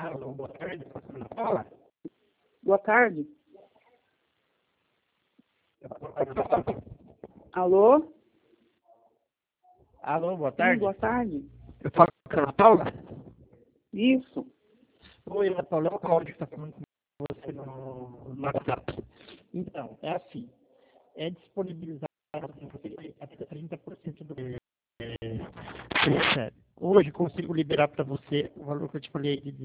Alô, boa tarde, Ana Paula. Boa tarde. Alô? Alô, boa Sim, tarde. boa tarde. Eu falo com a Ana Paula. Isso. Oi, Ana Paula, é o Cláudio que está falando com você no WhatsApp. Então, é assim, é disponibilizado para você até 30% do que você recebe. Hoje consigo liberar para você o valor que eu te falei de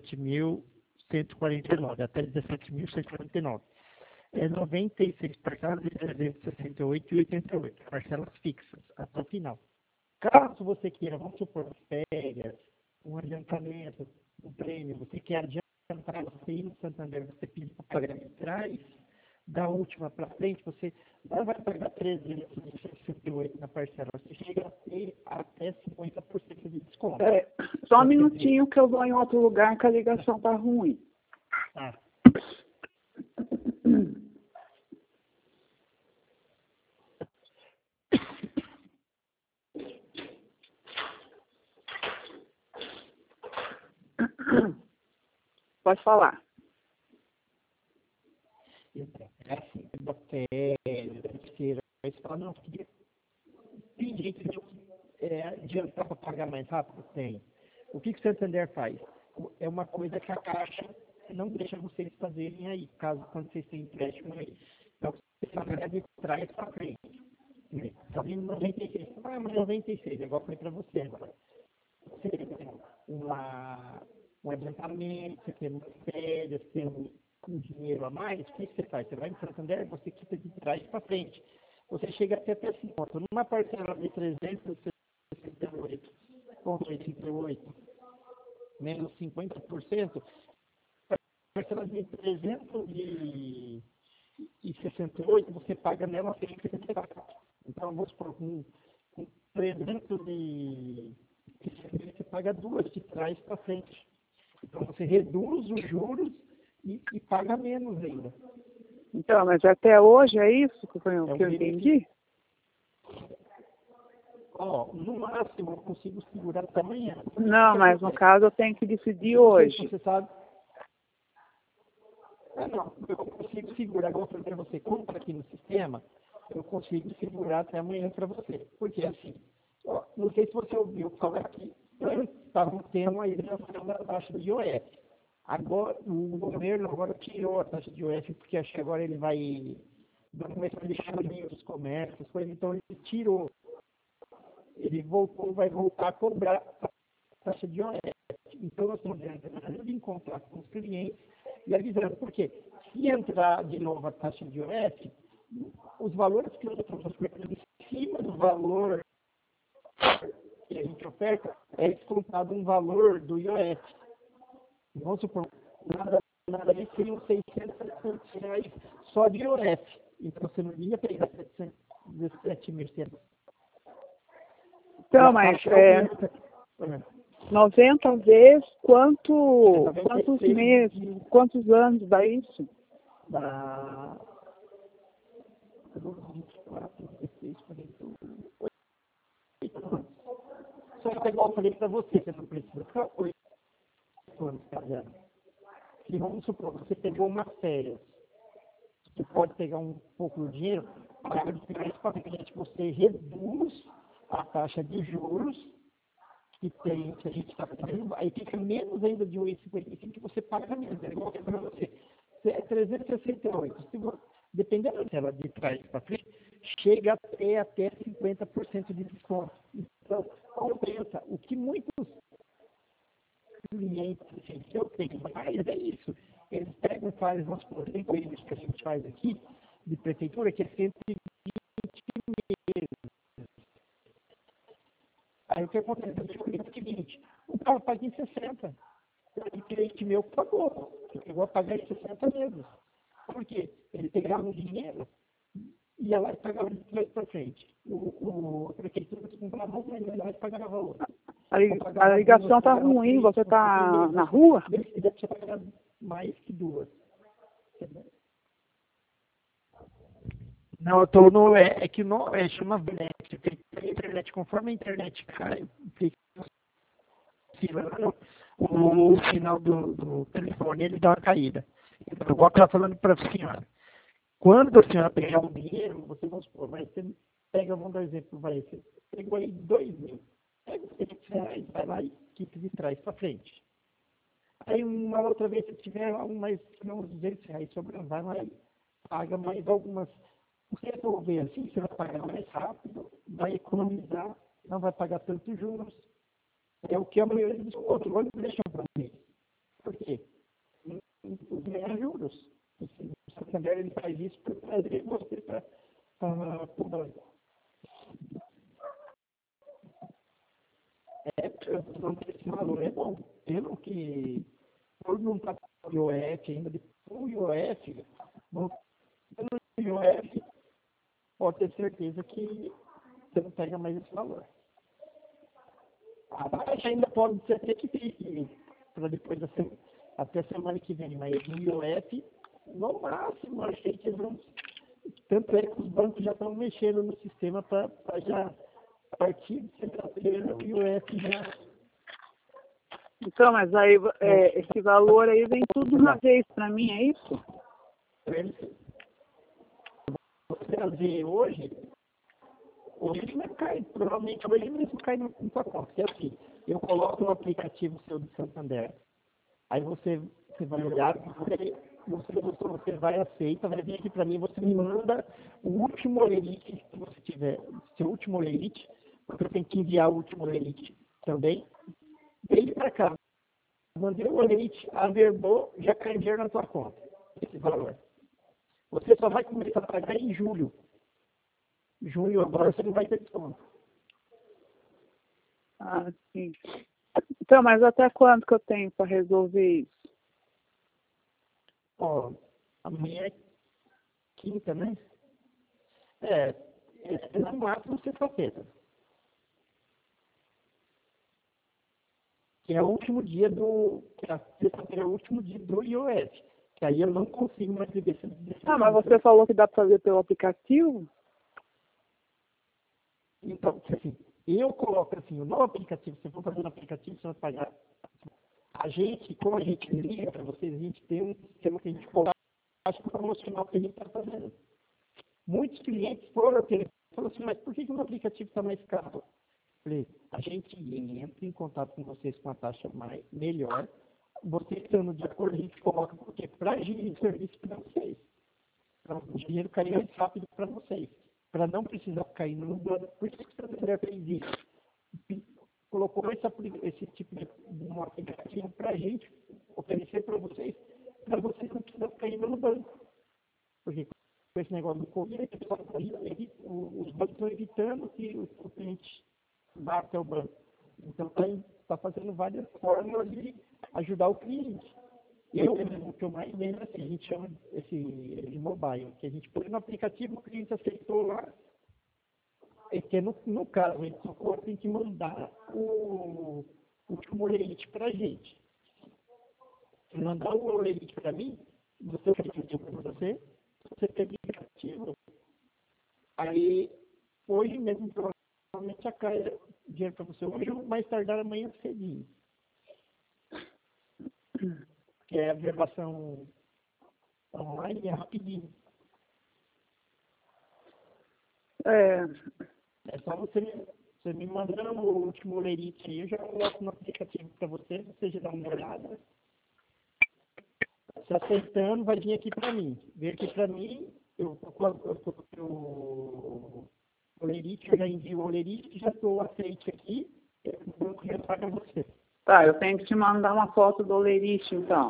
17.149, até 17.149. É 96 parcelas de 368,88, parcelas fixas, até o final. Caso você queira, vamos supor, férias, um adiantamento, um prêmio, você quer adiantar, você ir no Santander, você pede para pagar de trás, da última para frente, você não vai pagar 368 na parcela, você chega a ter até 50% de desconto. Só um minutinho que eu vou em outro lugar que a ligação tá ruim. Tá. Pode falar. Então, é assim, bactéria, terceira, aí você fala, não, tem jeito de adiantar para pagar mais rápido? Tem. O que o Santander faz? É uma coisa que a Caixa não deixa vocês fazerem aí, caso quando vocês têm empréstimo aí. Então, você paga de trás para frente. Está vindo 96. Ah, mas 96, igual foi para você agora. Você tem um adiantamento, você tem umas férias, tem um dinheiro a mais, o que você faz? Você vai no Santander, você quita de trás para frente. Você chega até 50. Numa parcela de 368,88 menos 50%, parcela de 368, você paga nela 164. Então, vamos supor, com 360, você paga duas de trás para frente. Então, você reduz os juros e paga menos ainda. Então, mas até hoje é isso que eu entendi? No máximo, eu consigo segurar até amanhã. Não, mas no caso eu tenho que decidir hoje. Você sabe? Não, eu consigo segurar. Agora, por exemplo, você compra aqui no sistema, eu consigo segurar até amanhã para você. Porque assim, não sei se você ouviu falar que estavam tendo a isenção da taxa de IOF. Agora, o governo agora tirou a taxa de IOF, porque acho que agora ele vai começar a deixar os comércios, então ele tirou. Ele vai voltar a cobrar a taxa de IOF. Então, nós estamos tentando encontrar com os clientes e avisando, porque se entrar de novo a taxa de IOF, os valores que nós estamos ofertando em cima do valor que a gente oferta, é descontado um valor do IOF. Vamos supor, nada ali seriam 600, 700 reais só de IOF. Então, você não ia pegar 17.100. Então, mas 90 vezes quantos meses, quantos anos dá isso? Dá 24, 16, 48. Só que igual eu falei para você não precisa ficar 8 anos casando. Se vamos supor, você pegou umas férias, você pode pegar um pouco de dinheiro, para você reduz a taxa de juros que a gente está fazendo, aí fica menos ainda de 8,55 que você paga menos. É igual que para você. É 368. Dependendo dela de trás para frente, chega até 50% de desconto. Então, compensa. O que muitos clientes, assim, que eu tenho mais é isso. Eles pegam e fazem, vamos supor, tem coisas que a gente faz aqui, de prefeitura, que é 120 meses. Aí o que acontece? Eu digo o seguinte, o cara paga em 60. O cliente meu pagou. Chegou a pagar em 60 meses. Por quê? Ele pegava o dinheiro e ia lá e pagava de trás para frente. A prefeitura comprava uma e ia lá e pagava outra. A ligação está ruim, você está na rua? Ele deve ter pagado mais que duas. Não, eu estou no. É que não chama internet. Tem internet, conforme a internet cai, fica possível. o sinal do telefone ele dá uma caída. Então, igual que eu estava falando para a senhora. Quando a senhora pegar um dinheiro, você vamos supor, mas você pega, vamos dar um exemplo, você pegou aí 2.000. Pega os R$500, vai lá e quica de trás para frente. Aí uma outra vez, se tiver uns R$200 sobrando, vai lá e paga mais algumas. Se resolver assim, você vai pagar mais rápido, vai economizar, não vai pagar tantos juros. É o que a maioria dos outros bancos deixam para mim. Por quê? Ganhar juros. O Santander ele faz isso para trazer você para o banco. Esse valor é bom. Pelo que, por não estar com o IOF ainda, o IOF, no IOF, pode ter certeza que você não pega mais esse valor. A baixa ainda pode ser até que fique para depois até semana que vem, mas no IOF, no máximo, achei que eles vão. Tanto é que os bancos já estão mexendo no sistema para já, a partir de segunda-feira, o IOF já. Então, mas aí esse valor aí vem tudo uma vez para mim, é isso? Você vê hoje vai cair, provavelmente hoje mesmo cai na sua conta. É assim, eu coloco no aplicativo seu do Santander, aí você vai olhar, você vai aceita, vai vir aqui para mim, você me manda o último olerite que você tiver, seu último olerite, porque eu tenho que enviar o último olerite também, vem para cá. Mandei o olerite, averbou, já cai dinheiro na sua conta, esse valor. Você só vai começar a pagar em julho. Junho agora você não vai ter desconto. Ah, sim. Então, mas até quando que eu tenho para resolver isso? Ó, amanhã é quinta, né? No máximo sexta-feira. Que é o último dia a sexta-feira é o último dia do iOS. Que aí eu não consigo mais viver sem. Ah, mas você falou que dá para fazer pelo aplicativo? Então, assim, eu coloco assim, no aplicativo, se eu for fazer no aplicativo, você vai pagar. Como a gente liga para vocês, a gente tem um sistema que a gente coloca promocional que a gente está fazendo. Muitos clientes foram aquele falaram assim, mas por que o aplicativo está mais caro? Falei, a gente entra em contato com vocês com a taxa melhor. Vocês estando de acordo, a gente coloca, porque para agir o serviço para vocês. Para o dinheiro cair mais rápido para vocês. Para não precisar cair no banco. Por isso que o Santander fez isso. Colocou esse tipo de um aplicativo para a gente oferecer para vocês não precisar cair no banco. Porque com esse negócio do Covid, os bancos estão evitando que o cliente vá até o banco. Então, está fazendo várias formas de ajudar o cliente. O que eu mais lembro, assim, a gente chama de mobile, que a gente põe no aplicativo, o cliente aceitou lá, e que no caso, ele só tem que mandar o último olerite para a gente. Se mandar o olerite para mim, você pediu para você pega o aplicativo, aí hoje mesmo provavelmente cai dinheiro para você hoje ou mais tardar amanhã cedinho. Que é a gravação online, é rapidinho. É só você me mandando o último olerite aí, eu já coloco no aplicativo para você já dá uma olhada. Se aceitando, vai vir aqui para mim. Vem aqui para mim, eu coloquei o olerite, eu já envio o olerite, já dou o aceite aqui, o banco já paga você. Tá, eu tenho que te mandar uma foto do olerite, então.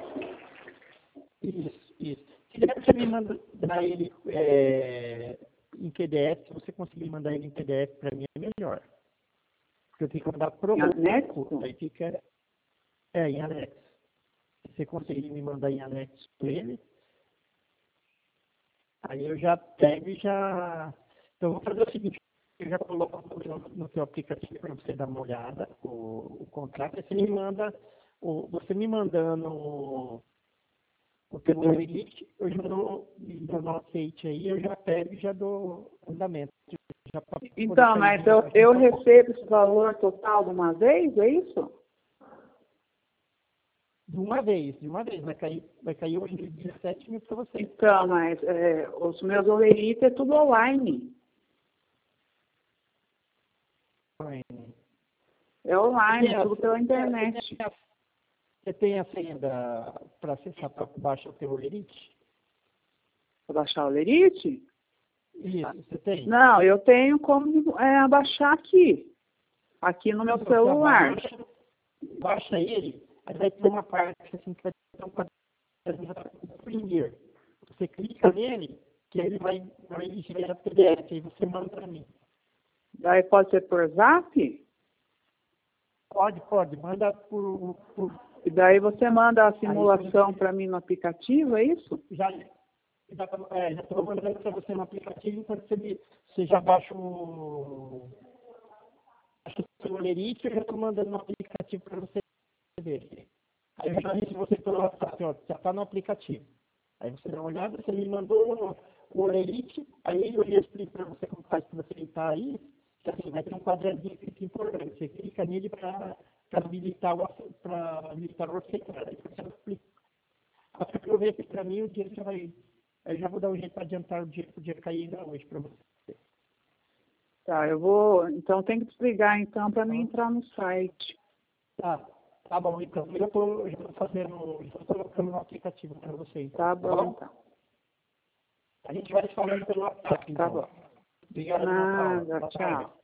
Isso. Se der para você me mandar ele em PDF, se você conseguir mandar ele em PDF, para mim é melhor. Porque eu tenho que mandar pro anexo? Aí fica em anexo. Se você conseguir me mandar em anexo ele, aí eu já pego e já. Então eu vou fazer o seguinte, eu já coloco no seu aplicativo para você dar uma olhada, o contrato, aí você me manda, você me mandando o teu elite, eu já dou o aceite aí, eu já pego e já dou andamento. Então, mas eu recebo esse valor total de uma vez, é isso? De uma vez. Vai cair hoje em dia 7 mil para você. Então, mas os meus olerites é tudo online. É online, tudo pela internet. Você tem a senha para acessar, para baixar o teu olerite? Para baixar o olerite? Isso, você tem? Não, eu tenho como baixar aqui no meu celular. Baixa ele, aí vai ter uma parte assim que vai ter um quadradinho com Premier. Você clica nele, que ele vai gerar PDF, aí você manda para mim. Daí pode ser por Zap? Pode, manda por... E daí você manda a simulação para mim no aplicativo, é isso? Já estou mandando para você no aplicativo, então você já baixa o seu olerite, eu já estou mandando no aplicativo para você ver. Aí eu já disse você pelo WhatsApp, ó, já está no aplicativo. Aí você dá uma olhada, você me mandou o olerite, aí eu explico para você como faz para você clicar aí, que assim, vai ter um quadradinho que importante. Você clica nele para habilitar o orçamento. Aí você explica. Aproveita para mim, o dinheiro já vai... Eu já vou dar um jeito para adiantar o dia cair ainda hoje para você. Tá, eu vou... Então tem que desligar, então, para mim entrar no site. Tá bom, então. Já estou fazendo... Já estou colocando no aplicativo para vocês. Tá bom, tá. A gente vai falando pelo WhatsApp, então. Tá bom. Obrigado, Nada, tchau.